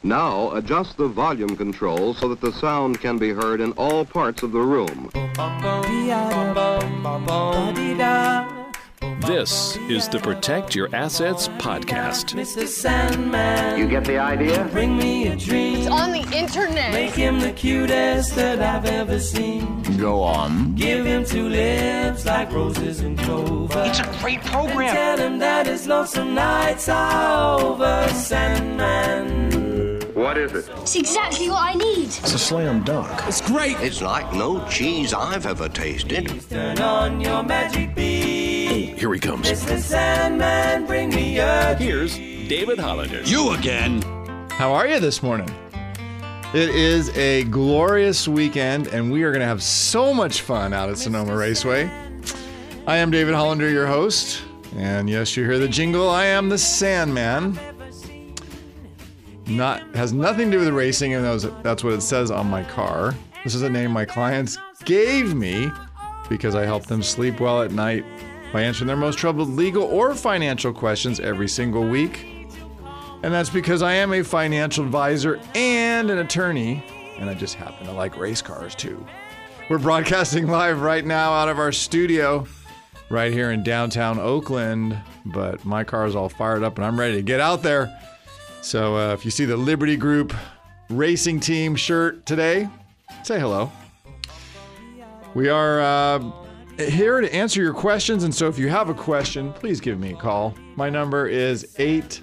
Now adjust the volume control so that the sound can be heard in all parts of the room. This is the Protect Your Assets podcast. Mr. Sandman, You get the idea? bring me a dream. It's on the internet. Make him the cutest that I've ever seen. Go on. Give him two lips like roses and clover. It's a great program. And tell him that his lonesome nights are over, Sandman. What is it? It's exactly what I need. It's a slam dunk. It's great. It's like no cheese I've ever tasted. Please turn on your magic beam. Here he comes. Mr. Sandman, bring me a Here's David Hollander. You again. How are you this morning? It is a glorious weekend, and we are going to have so much fun out at Sonoma Raceway. I am David Hollander, your host, and yes, you hear the jingle. I am the Sandman. Has nothing to do with racing, and that's what it says on my car. This is a name my clients gave me because I help them sleep well at night by answering their most troubled legal or financial questions every single week. And that's because I am a financial advisor and an attorney, and I just happen to like race cars too. We're broadcasting live right now out of our studio right here in downtown Oakland, but my car is all fired up and I'm ready to get out there. So if you see the Liberty Group racing team shirt today, say hello. We are here to answer your questions, and so if you have a question, please give me a call. My number is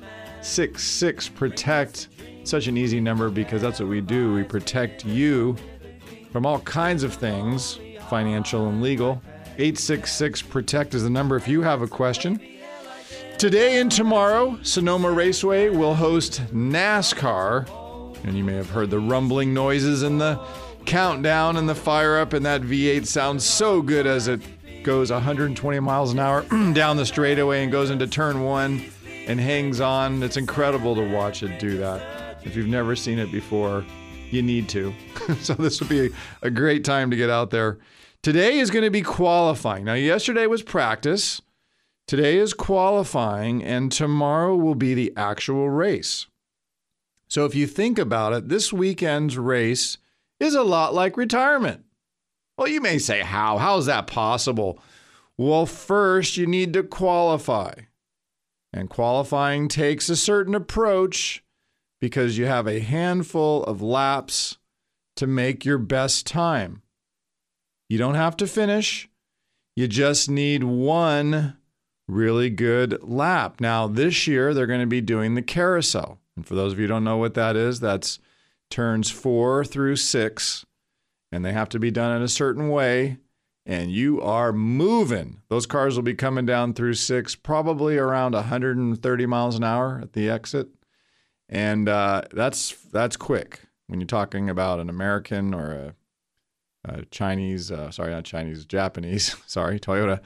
866-PROTECT. Such an easy number because that's what we do. We protect you from all kinds of things, financial and legal. 866-PROTECT is the number if you have a question. Today and tomorrow, Sonoma Raceway will host NASCAR, and you may have heard the rumbling noises and the countdown and the fire up, and that V8 sounds so good as it goes 120 miles an hour down the straightaway and goes into turn one and hangs on. It's incredible to watch it do that. If you've never seen it before, you need to. So this will be a great time to get out there. Today is going to be qualifying. Now, yesterday was practice. Today is qualifying, and tomorrow will be the actual race. So if you think about it, this weekend's race is a lot like retirement. Well, you may say, how? How is that possible? Well, first, you need to qualify. And qualifying takes a certain approach because you have a handful of laps to make your best time. You don't have to finish. You just need one really good lap. Now, this year, they're going to be doing the carousel. And for those of you who don't know what that is, that's turns 4 through 6, and they have to be done in a certain way, and you are moving. Those cars will be coming down through 6, probably around 130 miles an hour at the exit, and that's quick when you're talking about an American or a Chinese, Japanese, Toyota,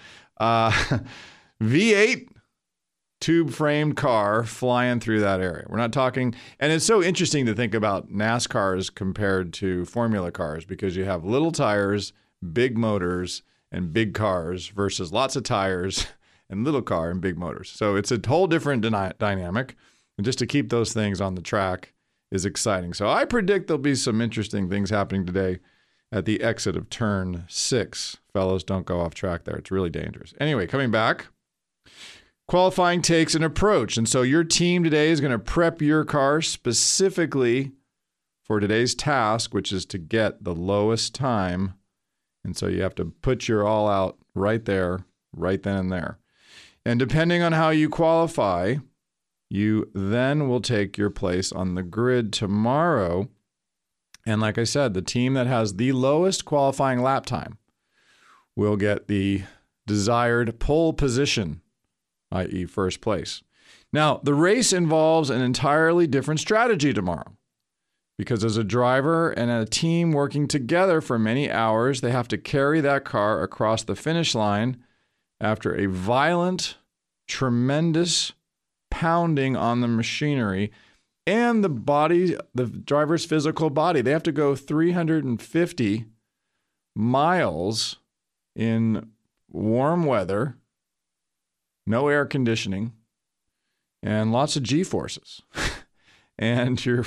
V8 tube-framed car flying through that area. We're not talking, and it's so interesting to think about NASCARs compared to Formula cars because you have little tires, big motors, and big cars versus lots of tires and little car and big motors. So it's a whole different dynamic, and just to keep those things on the track is exciting. So I predict there'll be some interesting things happening today at the exit of turn 6. Fellows, don't go off track there. It's really dangerous. Anyway, coming back. Qualifying takes an approach, and so your team today is going to prep your car specifically for today's task, which is to get the lowest time, and so you have to put your all out right there, right then and there. And depending on how you qualify, you then will take your place on the grid tomorrow, and like I said, the team that has the lowest qualifying lap time will get the desired pole position, i.e. first place. Now, the race involves an entirely different strategy tomorrow because as a driver and a team working together for many hours, they have to carry that car across the finish line after a violent, tremendous pounding on the machinery and the driver's physical body. They have to go 350 miles in warm weather, no air conditioning, and lots of G-forces. And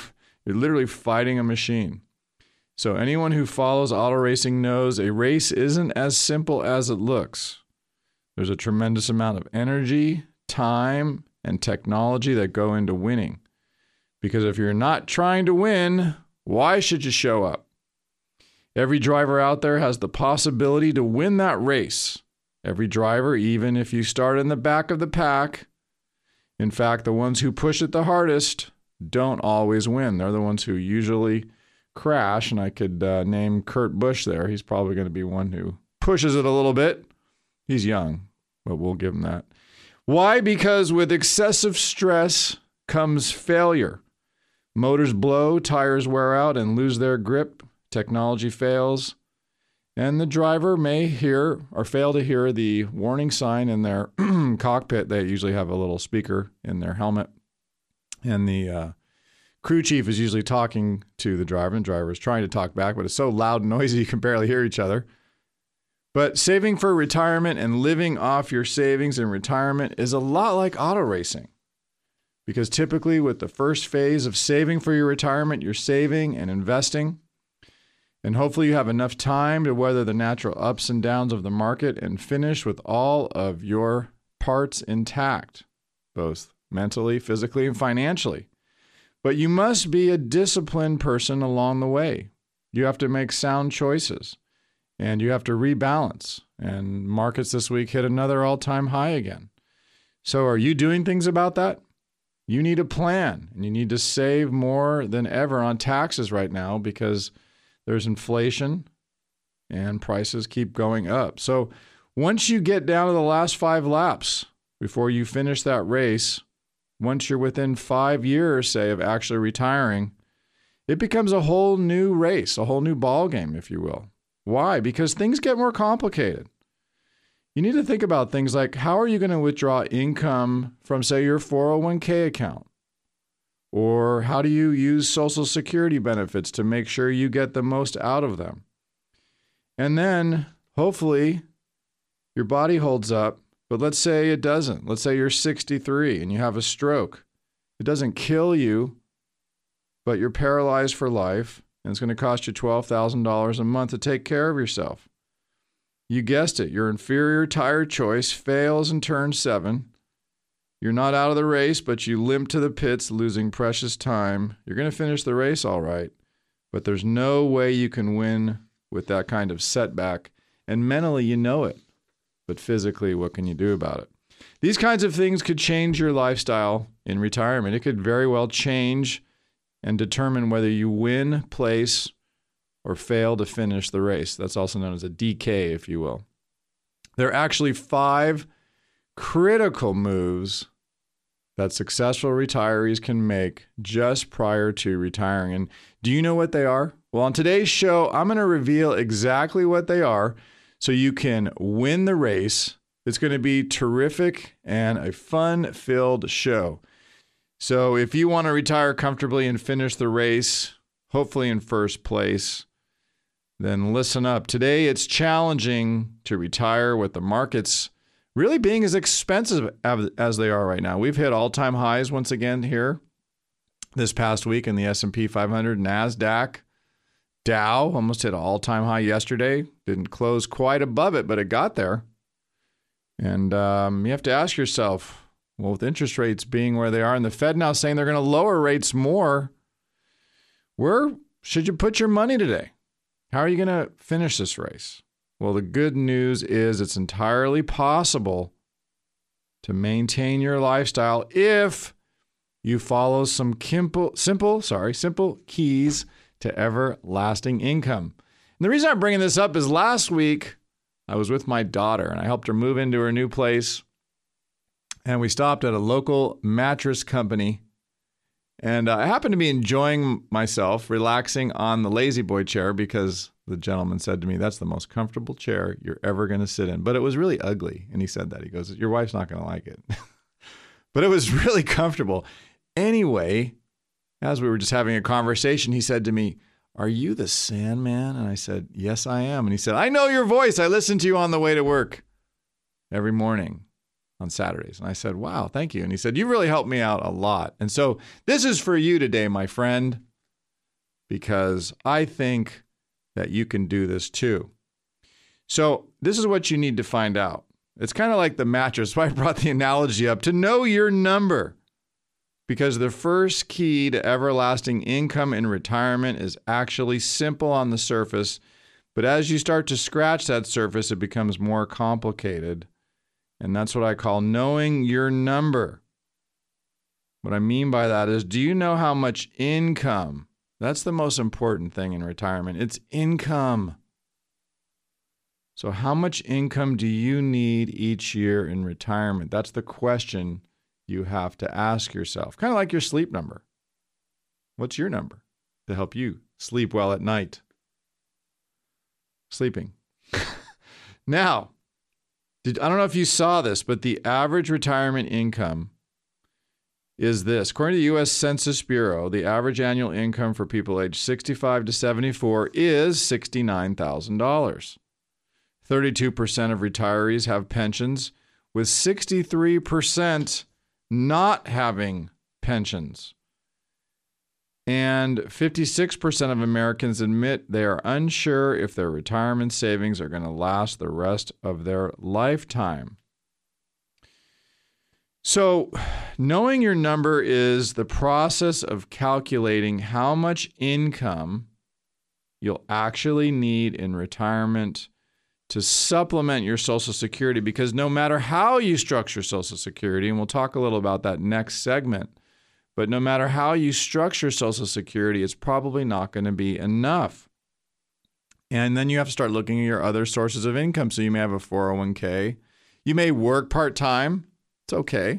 You're literally fighting a machine. So anyone who follows auto racing knows a race isn't as simple as it looks. There's a tremendous amount of energy, time, and technology that go into winning. Because if you're not trying to win, why should you show up? Every driver out there has the possibility to win that race. Every driver, even if you start in the back of the pack. In fact, the ones who push it the hardest don't always win. They're the ones who usually crash, and I could name Kurt Busch there. He's probably going to be one who pushes it a little bit. He's young, but we'll give him that. Why? Because with excessive stress comes failure. Motors blow, tires wear out and lose their grip, technology fails, and the driver may hear or fail to hear the warning sign in their cockpit. They usually have a little speaker in their helmet, and the crew chief is usually talking to the driver, and the driver is trying to talk back, but it's so loud and noisy you can barely hear each other. But saving for retirement and living off your savings in retirement is a lot like auto racing. Because typically with the first phase of saving for your retirement, you're saving and investing. And hopefully you have enough time to weather the natural ups and downs of the market and finish with all of your parts intact, both mentally, physically, and financially. But you must be a disciplined person along the way. You have to make sound choices, and you have to rebalance. And markets this week hit another all-time high again. So are you doing things about that? You need a plan, and you need to save more than ever on taxes right now because there's inflation and prices keep going up. So once you get down to the last 5 laps before you finish that race, once you're within 5 years, say, of actually retiring, it becomes a whole new race, a whole new ball game, if you will. Why? Because things get more complicated. You need to think about things like, how are you going to withdraw income from, say, your 401k account? Or how do you use Social Security benefits to make sure you get the most out of them? And then, hopefully, your body holds up, but let's say it doesn't. Let's say you're 63 and you have a stroke. It doesn't kill you, but you're paralyzed for life, and it's going to cost you $12,000 a month to take care of yourself. You guessed it. Your inferior tire choice fails in turn 7. You're not out of the race, but you limp to the pits, losing precious time. You're going to finish the race all right, but there's no way you can win with that kind of setback. And mentally, you know it. But physically, what can you do about it? These kinds of things could change your lifestyle in retirement. It could very well change and determine whether you win, place, or fail to finish the race. That's also known as a DK, if you will. There are actually 5 critical moves that successful retirees can make just prior to retiring. And do you know what they are? Well, on today's show, I'm going to reveal exactly what they are so you can win the race. It's going to be terrific and a fun-filled show. So if you want to retire comfortably and finish the race, hopefully in first place, then listen up. Today, it's challenging to retire with the markets really being as expensive as they are right now. We've hit all-time highs once again here this past week in the S&P 500, NASDAQ, Dow almost hit an all-time high yesterday. Didn't close quite above it, but it got there. And you have to ask yourself, well, with interest rates being where they are and the Fed now saying they're going to lower rates more, where should you put your money today? How are you going to finish this race? Well, the good news is it's entirely possible to maintain your lifestyle if you follow some simple keys to everlasting income. And the reason I'm bringing this up is last week I was with my daughter and I helped her move into her new place. And we stopped at a local mattress company. And I happened to be enjoying myself, relaxing on the Lazy Boy chair because the gentleman said to me, that's the most comfortable chair you're ever going to sit in. But it was really ugly. And he said that. He goes, your wife's not going to like it. But it was really comfortable. Anyway, as we were just having a conversation, he said to me, are you the Sandman? And I said, yes, I am. And he said, I know your voice. I listen to you on the way to work every morning on Saturdays. And I said, wow, thank you. And he said, you really helped me out a lot. And so this is for you today, my friend. because I think that you can do this too. So this is what you need to find out. It's kind of like the mattress. That's why I brought the analogy up, to know your number. Because the first key to everlasting income in retirement is actually simple on the surface, but as you start to scratch that surface, it becomes more complicated. And that's what I call knowing your number. What I mean by that is, do you know how much income? That's the most important thing in retirement. It's income. So how much income do you need each year in retirement? That's the question you have to ask yourself. Kind of like your sleep number. What's your number to help you sleep well at night? Sleeping. Now, I don't know if you saw this, but the average retirement income is this. According to the U.S. Census Bureau, the average annual income for people aged 65 to 74 is $69,000. 32% of retirees have pensions, with 63% not having pensions. And 56% of Americans admit they are unsure if their retirement savings are going to last the rest of their lifetime. So, knowing your number is the process of calculating how much income you'll actually need in retirement to supplement your Social Security, because no matter how you structure Social Security, and we'll talk a little about that next segment, but no matter how you structure Social Security, it's probably not going to be enough. And then you have to start looking at your other sources of income. So you may have a 401k. You may work part-time. It's okay.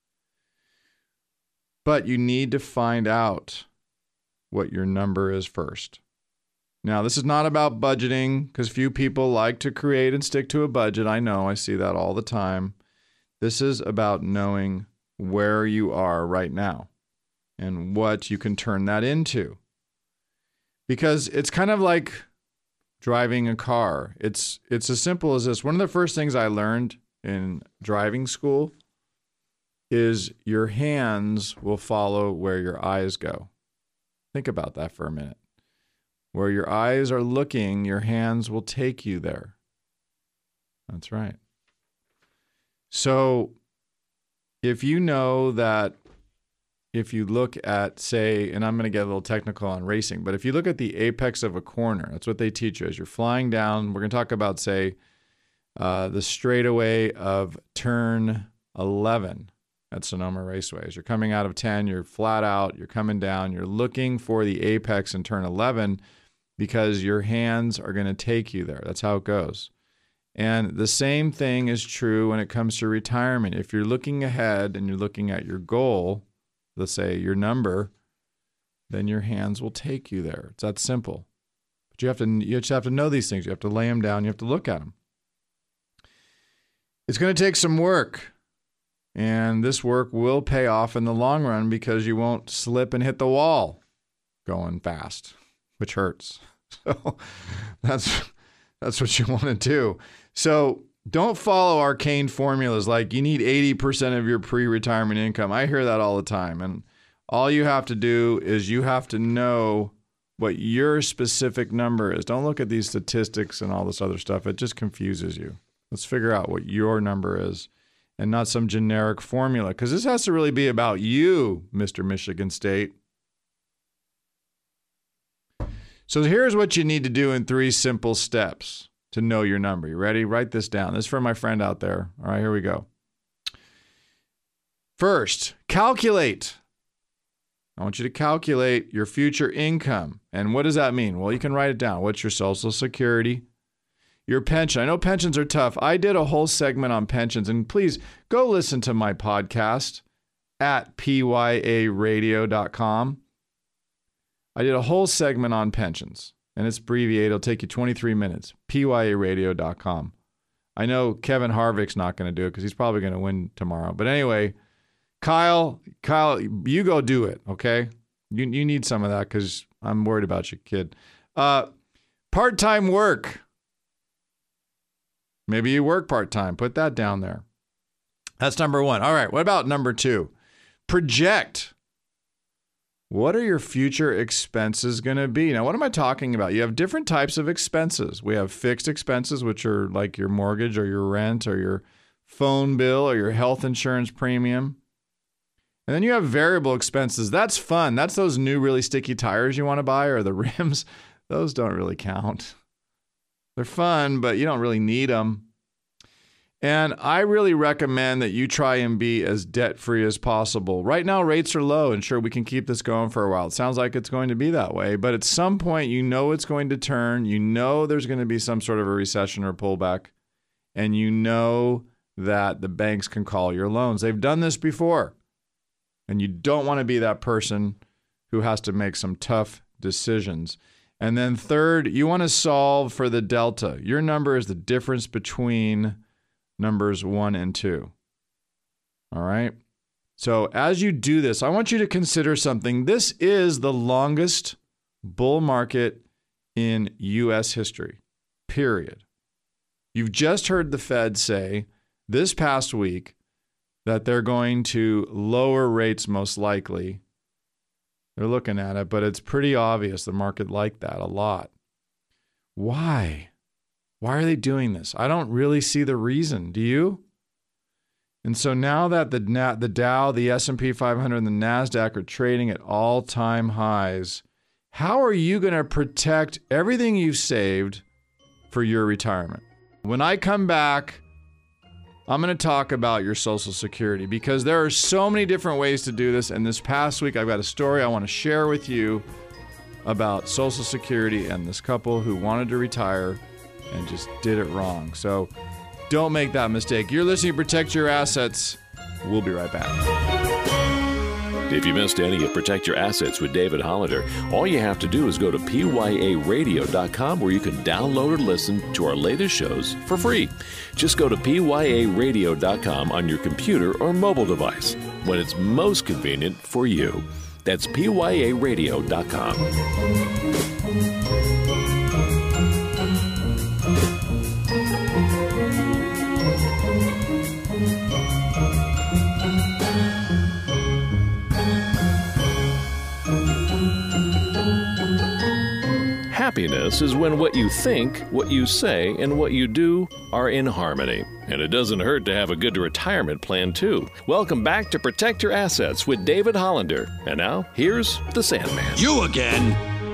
But you need to find out what your number is first. Now, this is not about budgeting, because few people like to create and stick to a budget. I know, I see that all the time. This is about knowing where you are right now and what you can turn that into. Because it's kind of like driving a car. It's as simple as this. One of the first things I learned in driving school is your hands will follow where your eyes go. Think about that for a minute. Where your eyes are looking, your hands will take you there. That's right. So if you know that if you look at, say, and I'm going to get a little technical on racing, but if you look at the apex of a corner, that's what they teach you as you're flying down. We're going to talk about, say, the straightaway of turn 11 at Sonoma Raceway. As you're coming out of 10, you're flat out, you're coming down, you're looking for the apex in turn 11 because your hands are going to take you there. That's how it goes. And the same thing is true when it comes to retirement. If you're looking ahead and you're looking at your goal, let's say your number, then your hands will take you there. It's that simple. But you just have to know these things. You have to lay them down. You have to look at them. It's going to take some work. And this work will pay off in the long run because you won't slip and hit the wall going fast, which hurts. So that's what you want to do. So don't follow arcane formulas like you need 80% of your pre-retirement income. I hear that all the time. And all you have to do is you have to know what your specific number is. Don't look at these statistics and all this other stuff. It just confuses you. Let's figure out what your number is and not some generic formula, because this has to really be about you, Mr. Michigan State. So here's what you need to do in 3 simple steps to know your number. You ready? Write this down. This is for my friend out there. All right, here we go. First, calculate. I want you to calculate your future income. And what does that mean? Well, you can write it down. What's your Social Security? Your pension. I know pensions are tough. I did a whole segment on pensions. And please go listen to my podcast at pyaradio.com. I did a whole segment on pensions. And it's abbreviated. It'll take you 23 minutes. pyaradio.com. I know Kevin Harvick's not going to do it because he's probably going to win tomorrow. But anyway, Kyle, you go do it, okay? You need some of that because I'm worried about you, kid. Part-time work. Maybe you work part-time. Put that down there. That's number 1. All right, what about number 2? Project. What are your future expenses going to be? Now, what am I talking about? You have different types of expenses. We have fixed expenses, which are like your mortgage or your rent or your phone bill or your health insurance premium. And then you have variable expenses. That's fun. That's those new really sticky tires you want to buy or the rims. Those don't really count. They're fun, but you don't really need them. And I really recommend that you try and be as debt-free as possible. Right now, rates are low, and sure, we can keep this going for a while. It sounds like it's going to be that way, but at some point, you know it's going to turn. You know there's going to be some sort of a recession or pullback, and you know that the banks can call your loans. They've done this before, and you don't want to be that person who has to make some tough decisions. And then third, you want to solve for the delta. Your number is the difference between numbers 1 and 2. All right. So as you do this, I want you to consider something. This is the longest bull market in U.S. history, period. You've just heard the Fed say this past week that they're going to lower rates most likely. They're looking at it, but it's pretty obvious the market liked that a lot. Why? Why are they doing this? I don't really see the reason. Do you? And so now that the Dow, the S&P 500, and the NASDAQ are trading at all-time highs, how are you going to protect everything you've saved for your retirement? When I come back, I'm going to talk about your Social Security because there are so many different ways to do this. And this past week, I've got a story I want to share with you about Social Security and this couple who wanted to retire and just did it wrong. So don't make that mistake. You're listening to Protect Your Assets. We'll be right back. If you missed any of Protect Your Assets with David Hollander, all you have to do is go to pyaradio.com where you can download or listen to our latest shows for free. Just go to pyaradio.com on your computer or mobile device when it's most convenient for you. That's pyaradio.com. Happiness is when what you think, what you say, and what you do are in harmony. And it doesn't hurt to have a good retirement plan, too. Welcome back to Protect Your Assets with David Hollander. And now, here's the Sandman. You again!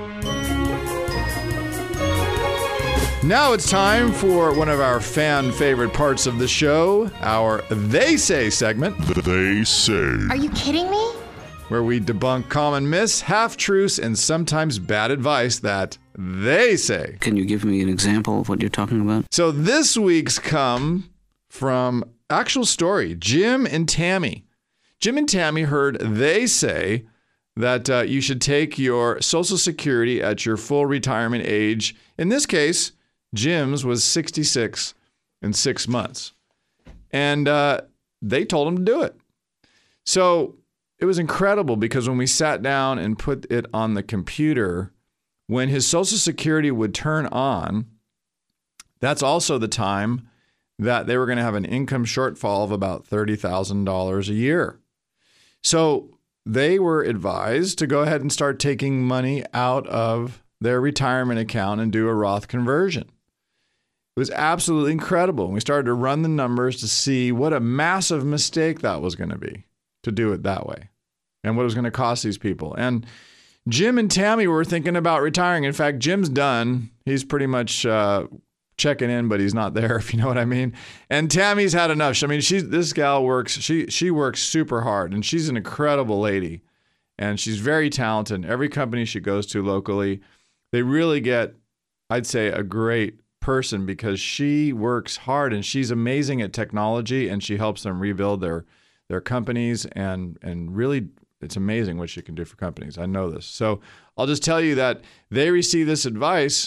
Now it's time for one of our fan favorite parts of the show, our They Say segment. They Say. Are you kidding me? Where we debunk common myths, half-truths, and sometimes bad advice that they say. Can you give me an example of what you're talking about? So this week's come from actual story, Jim and Tammy. Jim and Tammy heard they say that you should take your Social Security at your full retirement age. In this case, Jim's was 66 and 6 months. And they told him to do it. So it was incredible because when we sat down and put it on the computer, when his Social Security would turn on, that's also the time that they were going to have an income shortfall of about $30,000 a year. So they were advised to go ahead and start taking money out of their retirement account and do a Roth conversion. It was absolutely incredible. And we started to run the numbers to see what a massive mistake that was going to be to do it that way and what it was going to cost these people. And Jim and Tammy were thinking about retiring. In fact, Jim's done. He's pretty much checking in, but he's not there, if you know what I mean. And Tammy's had enough. I mean, this gal works. She works super hard, and she's an incredible lady, and she's very talented. Every company she goes to locally, they really get, I'd say, a great person because she works hard, and she's amazing at technology, and she helps them rebuild their companies, and really. It's amazing what she can do for companies. I know this. So I'll just tell you that they received this advice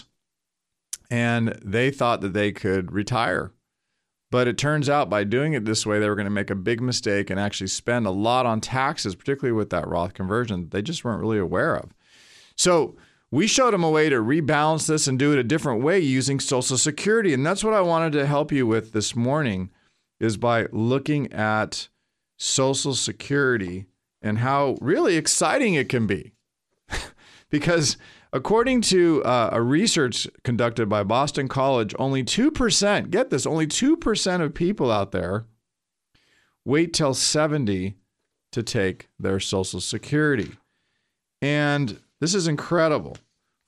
and they thought that they could retire. But it turns out by doing it this way, they were going to make a big mistake and actually spend a lot on taxes, particularly with that Roth conversion that they just weren't really aware of. So we showed them a way to rebalance this and do it a different way using Social Security. And that's what I wanted to help you with this morning is by looking at Social Security and how really exciting it can be. Because according to a research conducted by Boston College, only 2%, get this, only 2% of people out there wait till 70 to take their Social Security. And this is incredible.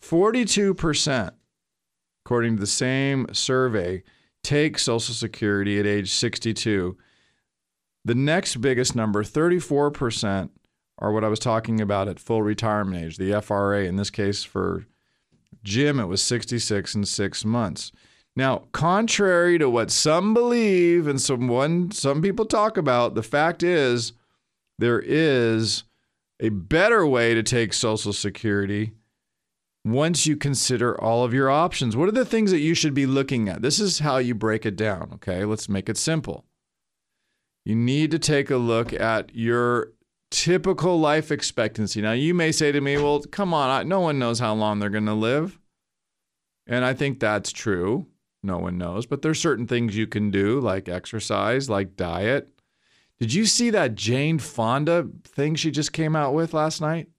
42%, according to the same survey, take Social Security at age 62. The next biggest number, 34%, are what I was talking about at full retirement age, the FRA. In this case, for Jim, it was 66 and 6 months. Now, contrary to what some believe and some people talk about, the fact is there is a better way to take Social Security once you consider all of your options. What are the things that you should be looking at? This is how you break it down, okay? Let's make it simple. You need to take a look at your typical life expectancy. Now, you may say to me, well, come on, no one knows how long they're going to live. And I think that's true. No one knows. But there's certain things you can do, like exercise, like diet. Did you see that Jane Fonda thing she just came out with last night?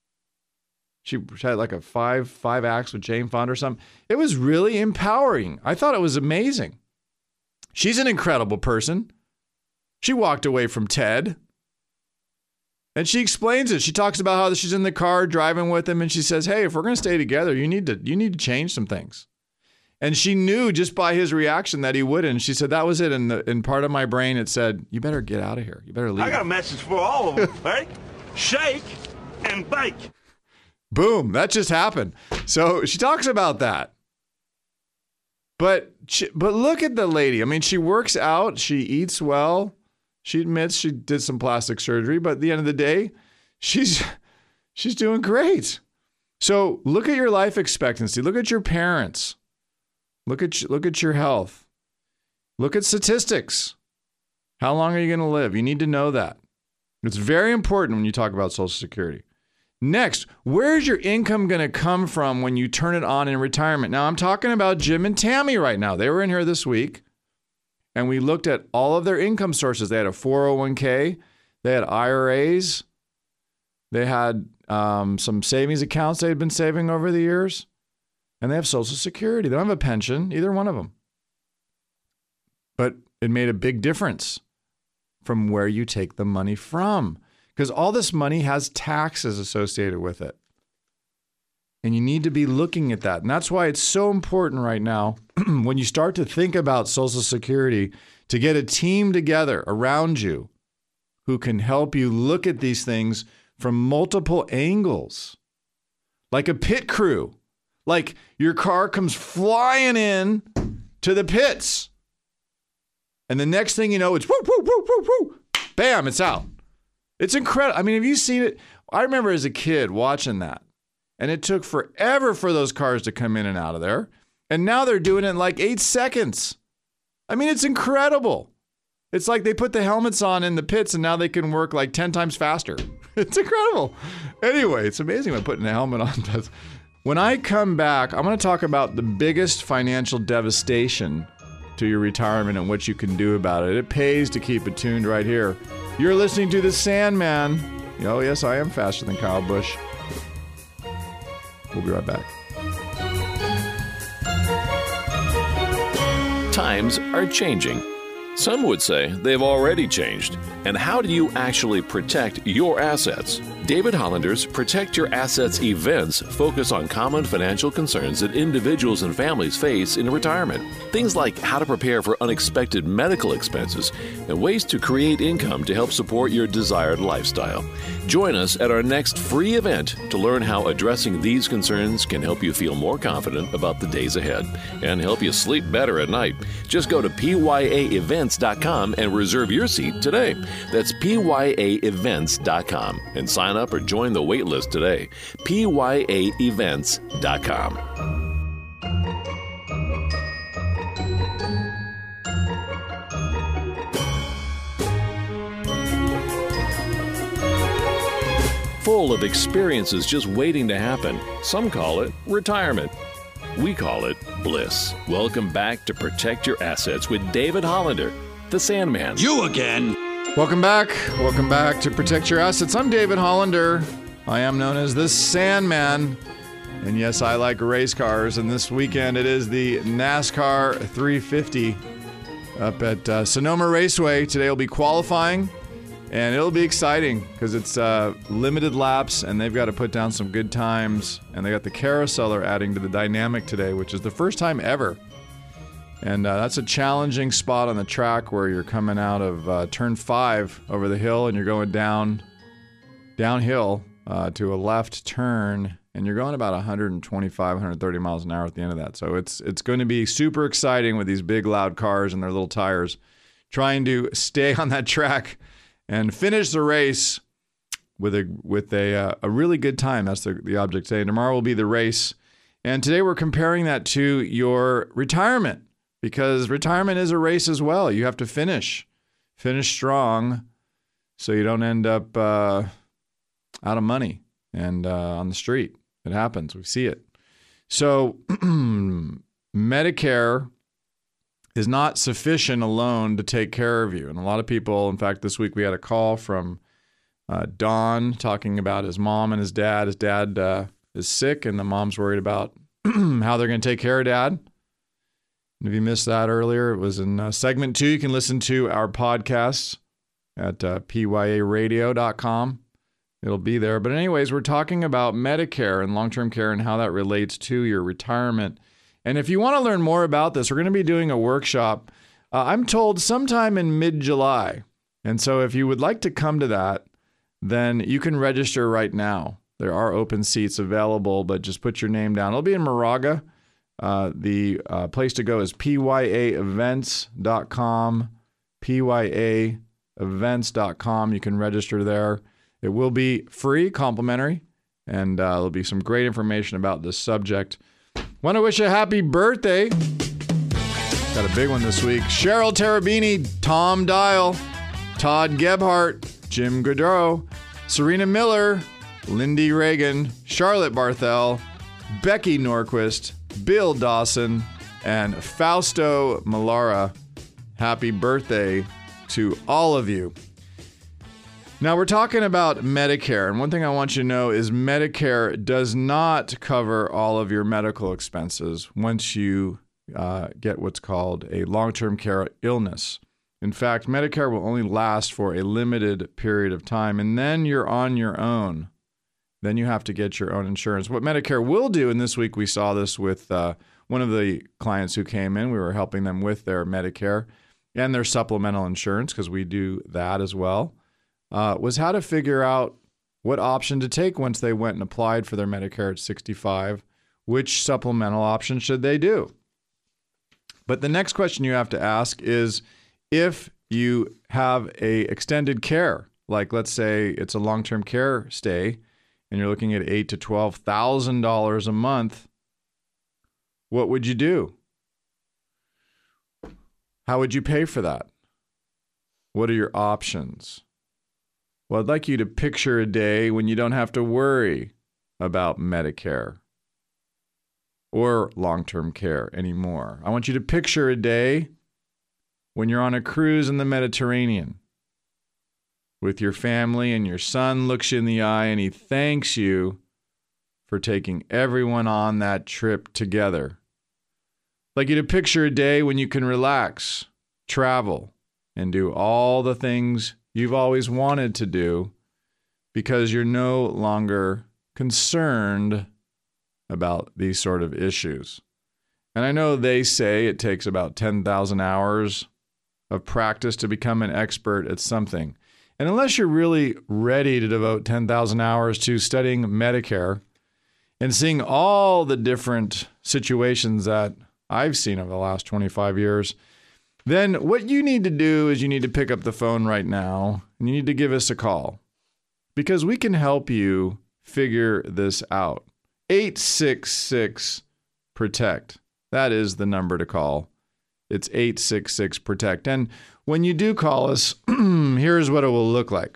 She had like a five acts with Jane Fonda or something. It was really empowering. I thought it was amazing. She's an incredible person. She walked away from Ted. And she explains it. She talks about how she's in the car driving with him, and she says, hey, if we're going to stay together, you need to change some things. And she knew just by his reaction that he wouldn't. And she said, that was it. And in part of my brain, it said, you better get out of here. You better leave. I got a message for all of them, right? Shake and bake. Boom. That just happened. So she talks about that. But look at the lady. I mean, she works out. She eats well. She admits she did some plastic surgery, but at the end of the day, she's doing great. So look at your life expectancy. Look at your parents. Look at your health. Look at statistics. How long are you going to live? You need to know that. It's very important when you talk about Social Security. Next, where's your income going to come from when you turn it on in retirement? Now, I'm talking about Jim and Tammy right now. They were in here this week. And we looked at all of their income sources. They had a 401k. They had IRAs. They had some savings accounts they had been saving over the years. And they have Social Security. They don't have a pension, either one of them. But it made a big difference from where you take the money from. Because all this money has taxes associated with it. And you need to be looking at that. And that's why it's so important right now when you start to think about Social Security to get a team together around you who can help you look at these things from multiple angles. Like a pit crew. Like your car comes flying in to the pits. And the next thing you know, it's woo, woo, woo, woo, woo. Bam, it's out. It's incredible. I mean, have you seen it? I remember as a kid watching that. And it took forever for those cars to come in and out of there. And now they're doing it in like 8 seconds. I mean, it's incredible. It's like they put the helmets on in the pits and now they can work like 10 times faster. It's incredible. Anyway, it's amazing what putting a helmet on does. When I come back, I'm going to talk about the biggest financial devastation to your retirement and what you can do about it. It pays to keep it tuned right here. You're listening to The Sandman. Oh, yes, I am faster than Kyle Busch. We'll be right back. Times are changing. Some would say they've already changed. And how do you actually protect your assets? David Hollander's Protect Your Assets events focus on common financial concerns that individuals and families face in retirement. Things like how to prepare for unexpected medical expenses and ways to create income to help support your desired lifestyle. Join us at our next free event to learn how addressing these concerns can help you feel more confident about the days ahead and help you sleep better at night. Just go to PYAEvents.com and reserve your seat today. That's PYAEvents.com and sign up or join the wait list today. PYAEvents.com. Full of experiences just waiting to happen. Some call it retirement. We call it bliss. Welcome back to Protect Your Assets with David Hollander, the Sandman. You again. Welcome back. Welcome back to Protect Your Assets. I'm David Hollander. I am known as the Sandman. And yes, I like race cars. And this weekend it is the NASCAR 350 up at Sonoma Raceway. Today will be qualifying. And it'll be exciting because it's limited laps and they've got to put down some good times. And they got the carouseler adding to the dynamic today, which is the first time ever. And that's a challenging spot on the track where you're coming out of turn 5 over the hill and you're going downhill to a left turn. And you're going about 125, 130 miles an hour at the end of that. So it's going to be super exciting with these big, loud cars and their little tires trying to stay on that track and finish the race with a really good time. That's the object today. Tomorrow will be the race. And today we're comparing that to your retirement because retirement is a race as well. You have to finish strong so you don't end up out of money and on the street. It happens. We see it. So Medicare is not sufficient alone to take care of you. And a lot of people, in fact, this week we had a call from Don talking about his mom and his dad. His dad is sick and the mom's worried about how they're going to take care of dad. And if you missed that earlier, it was in segment 2. You can listen to our podcasts at pyaradio.com. It'll be there. But anyways, we're talking about Medicare and long-term care and how that relates to your retirement. And if you want to learn more about this, we're going to be doing a workshop, I'm told sometime in mid-July. And so if you would like to come to that, then you can register right now. There are open seats available, but just put your name down. It'll be in Moraga. The place to go is pyaevents.com, pyaevents.com. You can register there. It will be free, complimentary, and there'll be some great information about this subject. Want to wish a happy birthday. Got a big one this week. Cheryl Terabini, Tom Dial, Todd Gebhardt, Jim Gaudreau, Serena Miller, Lindy Reagan, Charlotte Barthel, Becky Norquist, Bill Dawson, and Fausto Malara. Happy birthday to all of you. Now, we're talking about Medicare, and one thing I want you to know is Medicare does not cover all of your medical expenses once you get what's called a long-term care illness. In fact, Medicare will only last for a limited period of time, and then you're on your own. Then you have to get your own insurance. What Medicare will do, and this week we saw this with one of the clients who came in, we were helping them with their Medicare and their supplemental insurance, because we do that as well. Was how to figure out what option to take once they went and applied for their Medicare at 65. Which supplemental option should they do? But the next question you have to ask is if you have a extended care, like let's say it's a long-term care stay, and you're looking at $8,000 to $12,000 a month, what would you do? How would you pay for that? What are your options? Well, I'd like you to picture a day when you don't have to worry about Medicare or long-term care anymore. I want you to picture a day when you're on a cruise in the Mediterranean with your family and your son looks you in the eye and he thanks you for taking everyone on that trip together. I'd like you to picture a day when you can relax, travel, and do all the things you've always wanted to do because you're no longer concerned about these sort of issues. And I know they say it takes about 10,000 hours of practice to become an expert at something. And unless you're really ready to devote 10,000 hours to studying Medicare and seeing all the different situations that I've seen over the last 25 years, then what you need to do is you need to pick up the phone right now and you need to give us a call because we can help you figure this out. 866-PROTECT. That is the number to call. It's 866-PROTECT. And when you do call us, here's what it will look like.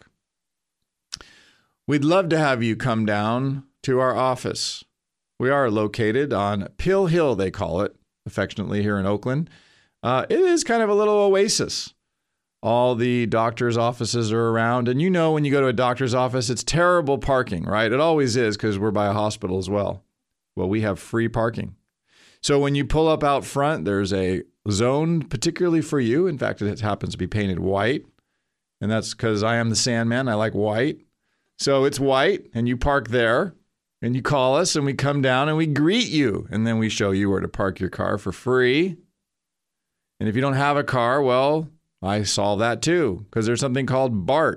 We'd love to have you come down to our office. We are located on Pill Hill, they call it, affectionately here in Oakland. It is kind of a little oasis All the doctor's offices are around. And you know when you go to a doctor's office, it's terrible parking, right? It always is because we're by a hospital as well. Well, we have free parking. So when you pull up out front, there's a zone particularly for you. In fact, it happens to be painted white. And that's because I am the Sandman. I like white. So it's white, and you park there, and you call us, and we come down, and we greet you. And then we show you where to park your car for free. And if you don't have a car, well, I solve that too, because there's something called BART.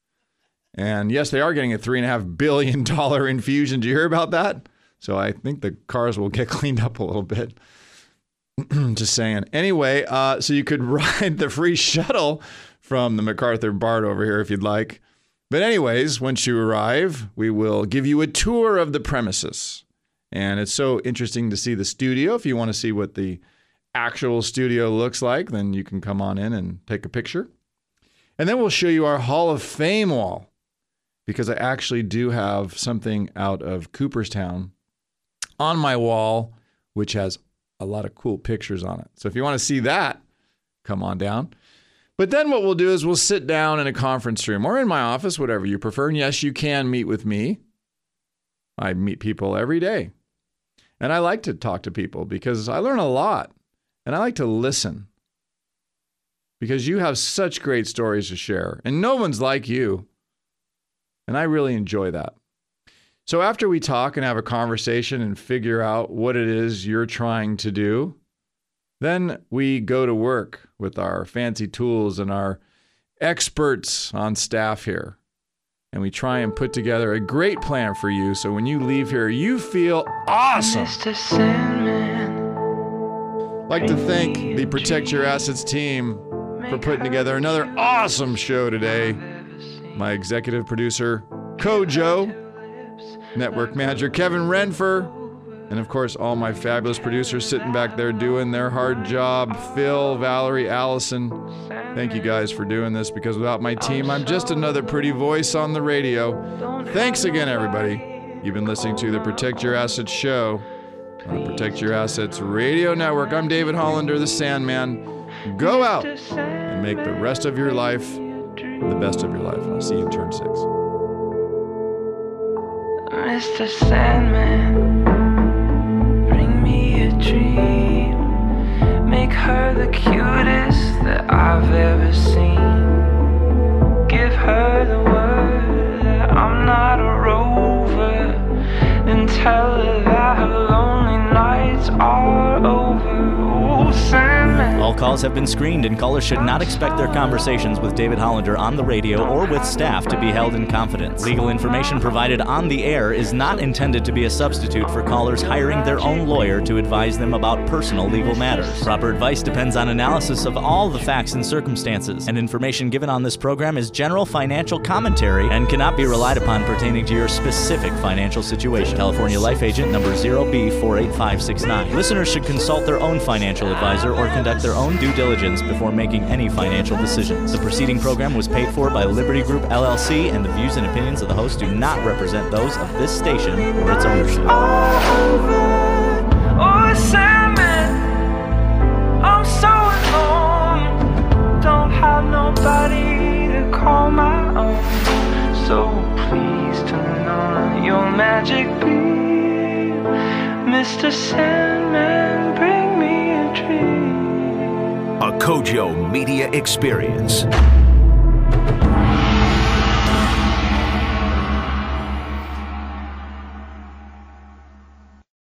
And yes, they are getting a $3.5 billion infusion. Did you hear about that? So I think the cars will get cleaned up a little bit. Just saying. Anyway, so you could ride the free shuttle from the MacArthur BART over here if you'd like. But anyways, once you arrive, we will give you a tour of the premises. And it's so interesting to see the studio. If you want to see what the actual studio looks like, then you can come on in and take a picture. And then we'll show you our Hall of Fame wall, because I actually do have something out of Cooperstown on my wall, which has a lot of cool pictures on it. So if you want to see that, come on down. But then what we'll do is we'll sit down in a conference room or in my office, whatever you prefer. And yes, you can meet with me. I meet people every day. And I like to talk to people because I learn a lot. And I like to listen because you have such great stories to share. And no one's like you. And I really enjoy that. So after we talk and have a conversation and figure out what it is you're trying to do, then we go to work with our fancy tools and our experts on staff here. And we try and put together a great plan for you so when you leave here, you feel awesome. Mr. Sandman. I'd like to thank the Protect Your Assets team for putting together another awesome show today. My executive producer, Kojo, network manager, Kevin Renfer, and of course, all my fabulous producers sitting back there doing their hard job. Phil, Valerie, Allison, thank you guys for doing this, because without my team, I'm just another pretty voice on the radio. Thanks again, everybody. You've been listening to the Protect Your Assets show on the Protect Your Assets radio network. I'm David Hollander, the Sandman. Go out and make the rest of your life the best of your life. And I'll see you in turn 6. Mr. Sandman, bring me a dream. Make her the cutest that I've ever seen. Give her the word that I'm not a rover. Then tell her that her lonely nights are over. Oh, Sandman. All calls have been screened, and callers should not expect their conversations with David Hollander on the radio or with staff to be held in confidence. Legal information provided on the air is not intended to be a substitute for callers hiring their own lawyer to advise them about personal legal matters. Proper advice depends on analysis of all the facts and circumstances, and information given on this program is general financial commentary and cannot be relied upon pertaining to your specific financial situation. California Life Agent number 0B48569. Listeners should consult their own financial advisor or conduct their own due diligence before making any financial decisions. The preceding program was paid for by Liberty Group LLC, and the views and opinions of the host do not represent those of this station or its ownership. Oh, Sandman, I'm so alone. Don't have nobody to call my own. So please turn on your magic beam. Mr. Sandman, bring me a dream. A Kojo Media Experience.